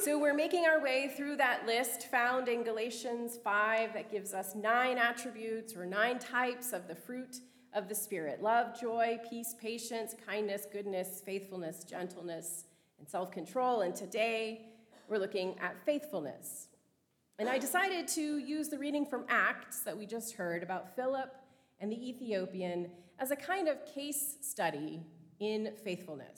So we're making our way through that list found in Galatians 5 that gives us 9 attributes or 9 types of the fruit of the Spirit: love, joy, peace, patience, kindness, goodness, faithfulness, gentleness, and self-control. And today we're looking at faithfulness. And I decided to use the reading from Acts that we just heard about Philip and the Ethiopian as a kind of case study in faithfulness.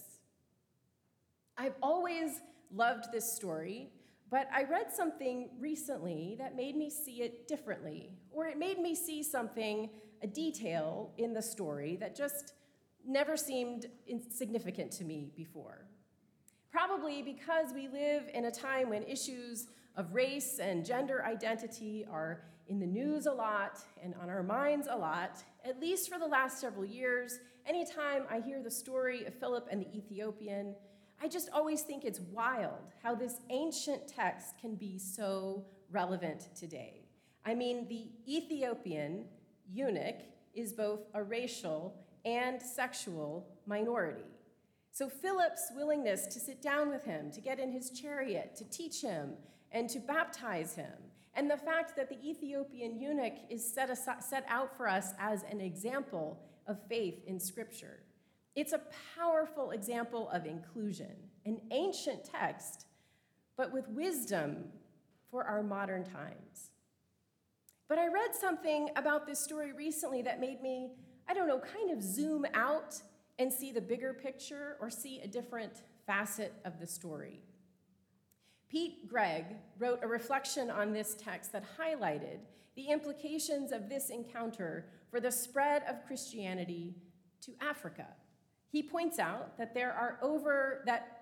I've always loved this story, but I read something recently that made me see it differently, or it made me see something, a detail in the story that just never seemed insignificant to me before. Probably because we live in a time when issues of race and gender identity are in the news a lot and on our minds a lot, at least for the last several years. Anytime I hear the story of Philip and the Ethiopian, I just always think it's wild how this ancient text can be so relevant today. I mean, the Ethiopian eunuch is both a racial and sexual minority. So Philip's willingness to sit down with him, to get in his chariot, to teach him, and to baptize him, and the fact that the Ethiopian eunuch is set out for us as an example of faith in Scripture. It's a powerful example of inclusion, an ancient text, but with wisdom for our modern times. But I read something about this story recently that made me, kind of zoom out and see the bigger picture or see a different facet of the story. Pete Greig wrote a reflection on this text that highlighted the implications of this encounter for the spread of Christianity to Africa. He points out that there are over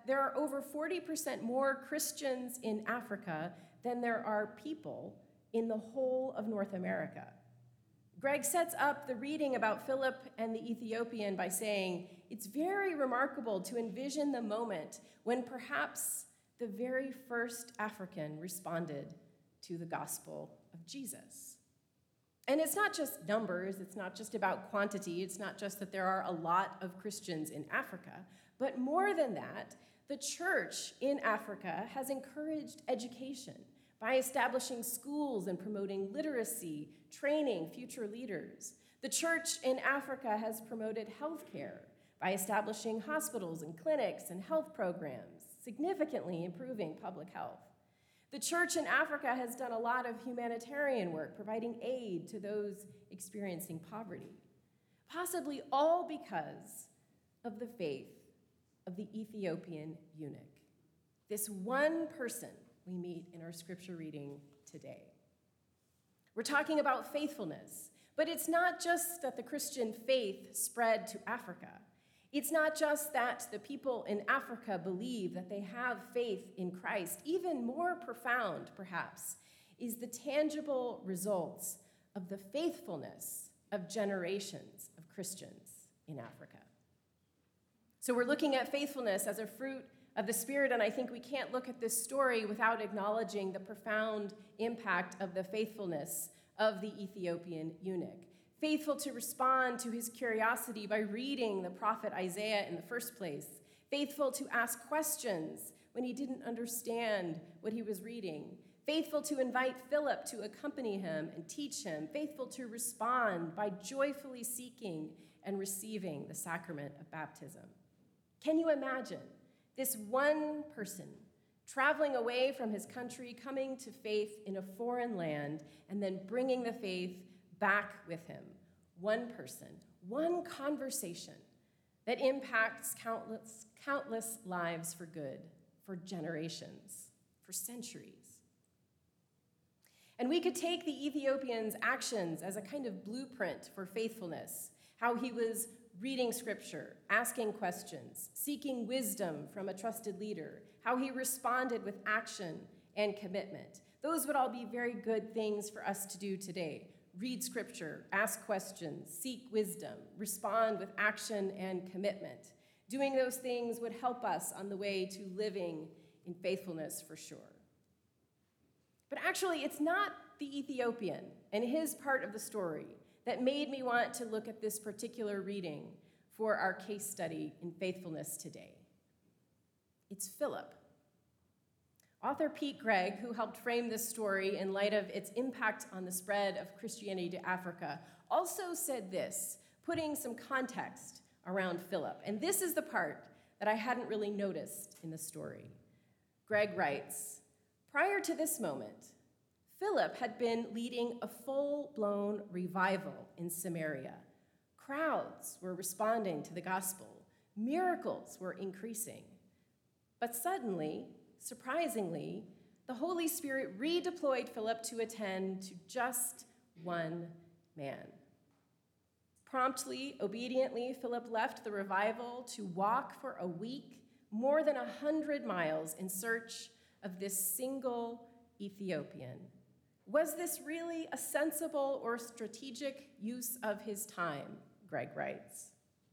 40% more Christians in Africa than there are people in the whole of North America. Greig sets up the reading about Philip and the Ethiopian by saying, it's very remarkable to envision the moment when perhaps the very first African responded to the gospel of Jesus. And it's not just numbers, it's not just about quantity, it's not just that there are a lot of Christians in Africa, but more than that, the church in Africa has encouraged education by establishing schools and promoting literacy, training future leaders. The church in Africa has promoted healthcare by establishing hospitals and clinics and health programs, significantly improving public health. The church in Africa has done a lot of humanitarian work, providing aid to those experiencing poverty, possibly all because of the faith of the Ethiopian eunuch, this one person we meet in our scripture reading today. We're talking about faithfulness, but it's not just that the Christian faith spread to Africa. It's not just that the people in Africa believe that they have faith in Christ. Even more profound, perhaps, is the tangible results of the faithfulness of generations of Christians in Africa. So we're looking at faithfulness as a fruit of the Spirit, and I think we can't look at this story without acknowledging the profound impact of the faithfulness of the Ethiopian eunuch. Faithful to respond to his curiosity by reading the prophet Isaiah in the first place. Faithful to ask questions when he didn't understand what he was reading. Faithful to invite Philip to accompany him and teach him. Faithful to respond by joyfully seeking and receiving the sacrament of baptism. Can you imagine this one person traveling away from his country, coming to faith in a foreign land, and then bringing the faith back with him? One person, one conversation that impacts countless lives for good, for generations, for centuries. And we could take the Ethiopian's actions as a kind of blueprint for faithfulness, how he was reading scripture, asking questions, seeking wisdom from a trusted leader, how he responded with action and commitment. Those would all be very good things for us to do today. Read scripture, ask questions, seek wisdom, respond with action and commitment. Doing those things would help us on the way to living in faithfulness for sure. But actually, it's not the Ethiopian and his part of the story that made me want to look at this particular reading for our case study in faithfulness today. It's Philip. Author Pete Greig, who helped frame this story in light of its impact on the spread of Christianity to Africa, also said this, putting some context around Philip. And this is the part that I hadn't really noticed in the story. Greig writes, prior to this moment, Philip had been leading a full-blown revival in Samaria. Crowds were responding to the gospel. Miracles were increasing. But suddenly, surprisingly, the Holy Spirit redeployed Philip to attend to just one man. Promptly, obediently, Philip left the revival to walk for a week, more than 100 miles, in search of this single Ethiopian. Was this really a sensible or strategic use of his time? Greig writes.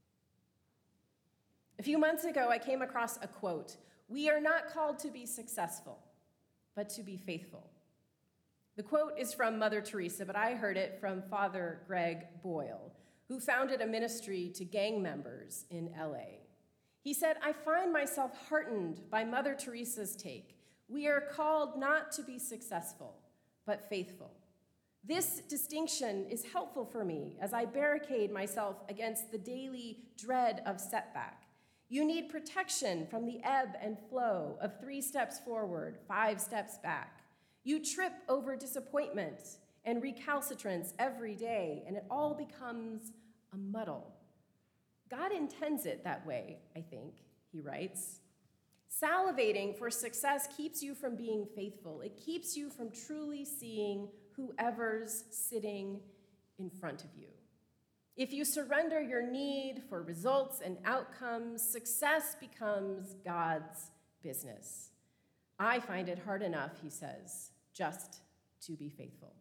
A few months ago, I came across a quote, "We are not called to be successful, but to be faithful." The quote is from Mother Teresa, but I heard it from Father Greg Boyle, who founded a ministry to gang members in LA. He said, "I find myself heartened by Mother Teresa's take. We are called not to be successful, but faithful. This distinction is helpful for me as I barricade myself against the daily dread of setback. You need protection from the ebb and flow of 3 steps forward, 5 steps back. You trip over disappointment and recalcitrance every day, and it all becomes a muddle. God intends it that way, I think," he writes. Salivating for success keeps you from being faithful. It keeps you from truly seeing whoever's sitting in front of you. If you surrender your need for results and outcomes, success becomes God's business. I find it hard enough, he says, just to be faithful.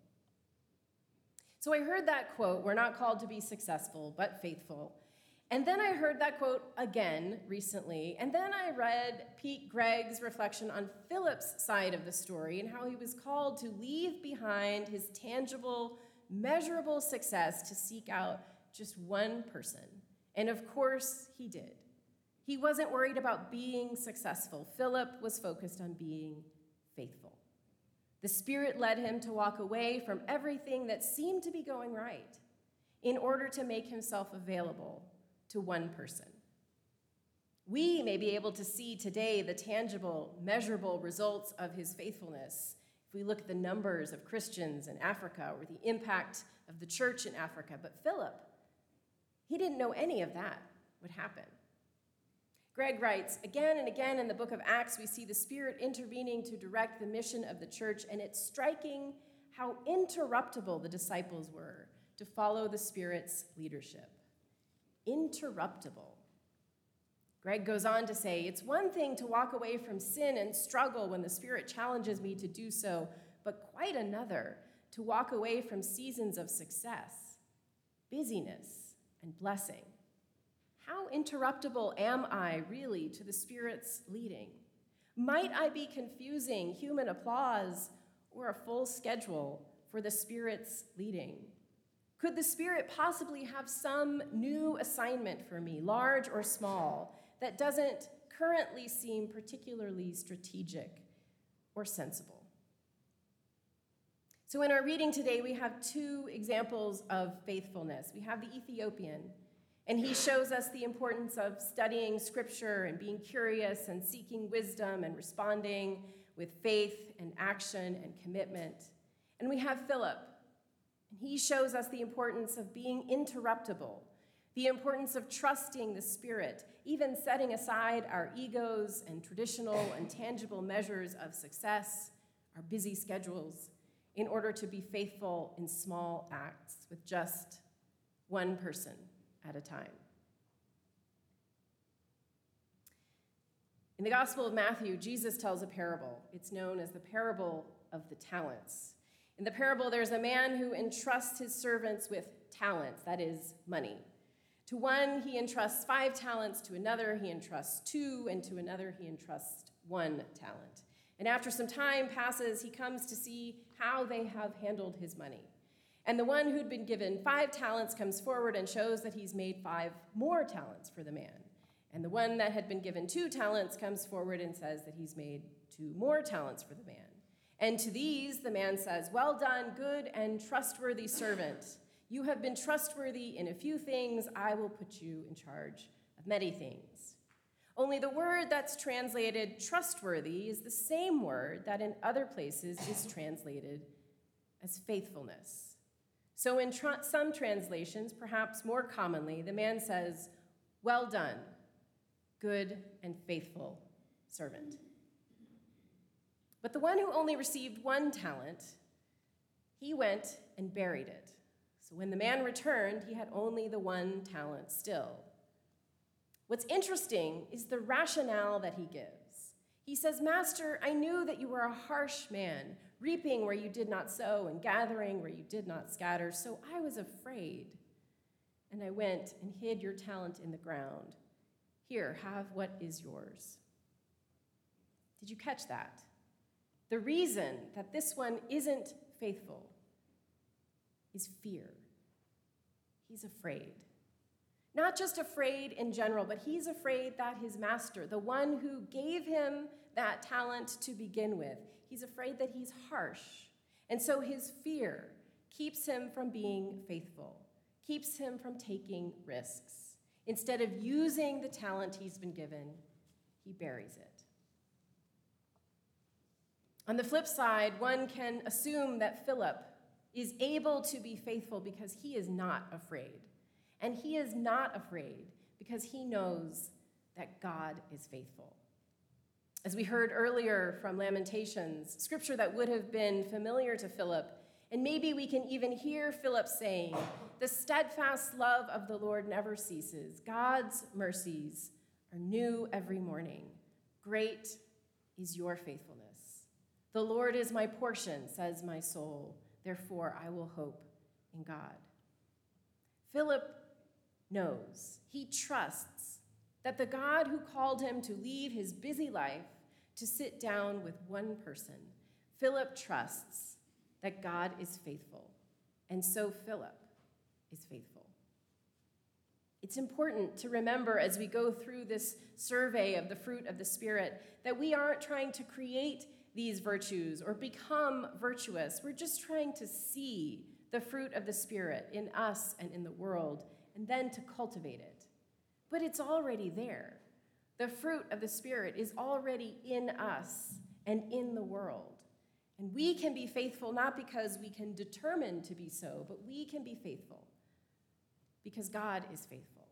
So I heard that quote, "We're not called to be successful, but faithful." And then I heard that quote again recently, and then I read Pete Greig's reflection on Philip's side of the story and how he was called to leave behind his tangible, measurable success to seek out just one person. And of course, he did. He wasn't worried about being successful. Philip was focused on being faithful. The Spirit led him to walk away from everything that seemed to be going right in order to make himself available to one person. We may be able to see today the tangible, measurable results of his faithfulness if we look at the numbers of Christians in Africa or the impact of the church in Africa. But Philip, he didn't know any of that would happen. Greig writes, again and again in the book of Acts, we see the Spirit intervening to direct the mission of the church, and it's striking how interruptible the disciples were to follow the Spirit's leadership. Interruptible. Greig goes on to say, it's one thing to walk away from sin and struggle when the Spirit challenges me to do so, but quite another to walk away from seasons of success, busyness, and blessing. How interruptible am I really to the Spirit's leading? Might I be confusing human applause or a full schedule for the Spirit's leading? Could the Spirit possibly have some new assignment for me, large or small, that doesn't currently seem particularly strategic or sensible? So in our reading today, we have 2 examples of faithfulness. We have the Ethiopian, and he shows us the importance of studying Scripture and being curious and seeking wisdom and responding with faith and action and commitment. And we have Philip, and he shows us the importance of being interruptible, the importance of trusting the Spirit, even setting aside our egos and traditional and tangible measures of success, our busy schedules, in order to be faithful in small acts with just one person at a time. In the Gospel of Matthew, Jesus tells a parable. It's known as the parable of the talents. In the parable, there's a man who entrusts his servants with talents, that is, money. To one, he entrusts 5 talents, to another, he entrusts 2, and to another, he entrusts 1 talent. And after some time passes, he comes to see how they have handled his money. And the one who'd been given 5 talents comes forward and shows that he's made 5 more talents for the man. And the one that had been given 2 talents comes forward and says that he's made 2 more talents for the man. And to these the man says, 'Well done, good and trustworthy servant. You have been trustworthy in a few things. I will put you in charge of many things.' Only the word that's translated trustworthy is the same word that in other places is translated as faithfulness. So in some translations, perhaps more commonly, the man says, 'Well done, good and faithful servant.' But the one who only received 1 talent, he went and buried it. So when the man returned, he had only the 1 talent still. What's interesting is the rationale that he gives. He says, 'Master, I knew that you were a harsh man, reaping where you did not sow and gathering where you did not scatter, so I was afraid. And I went and hid your talent in the ground. Here, have what is yours.'" Did you catch that? The reason that this one isn't faithful is fear. He's afraid. Not just afraid in general, but he's afraid that his master, the one who gave him that talent to begin with, he's afraid that he's harsh. And so his fear keeps him from being faithful, keeps him from taking risks. Instead of using the talent he's been given, he buries it. On the flip side, one can assume that Philip is able to be faithful because he is not afraid. And he is not afraid because he knows that God is faithful. As we heard earlier from Lamentations, scripture that would have been familiar to Philip, and maybe we can even hear Philip saying, "The steadfast love of the Lord never ceases. God's mercies are new every morning. Great is your faithfulness. The Lord is my portion, says my soul. Therefore, I will hope in God." Philip knows, he trusts that the God who called him to leave his busy life to sit down with one person, Philip trusts that God is faithful, and so Philip is faithful. It's important to remember as we go through this survey of the fruit of the Spirit that we aren't trying to create these virtues or become virtuous. We're just trying to see the fruit of the Spirit in us and in the world, and then to cultivate it. But it's already there. The fruit of the Spirit is already in us and in the world. And we can be faithful not because we can determine to be so, but we can be faithful because God is faithful.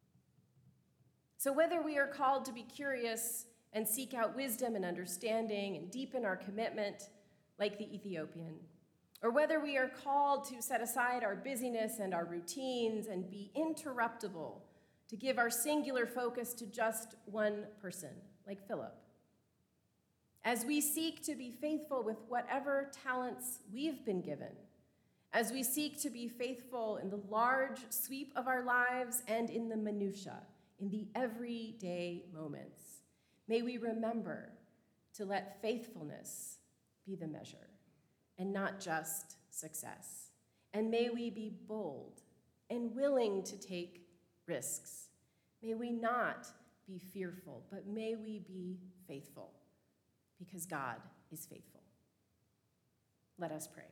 So whether we are called to be curious and seek out wisdom and understanding and deepen our commitment like the Ethiopian, or whether we are called to set aside our busyness and our routines and be interruptible, to give our singular focus to just one person, like Philip. As we seek to be faithful with whatever talents we've been given, as we seek to be faithful in the large sweep of our lives and in the minutiae, in the everyday moments, may we remember to let faithfulness be the measure and not just success. And may we be bold and willing to take risks. May we not be fearful, but may we be faithful because God is faithful. Let us pray.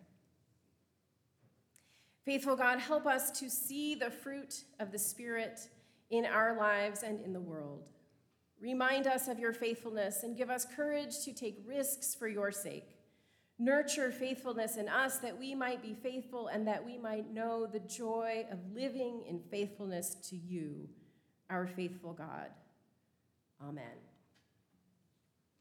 Faithful God, help us to see the fruit of the Spirit in our lives and in the world. Remind us of your faithfulness and give us courage to take risks for your sake. Nurture faithfulness in us that we might be faithful and that we might know the joy of living in faithfulness to you, our faithful God. Amen.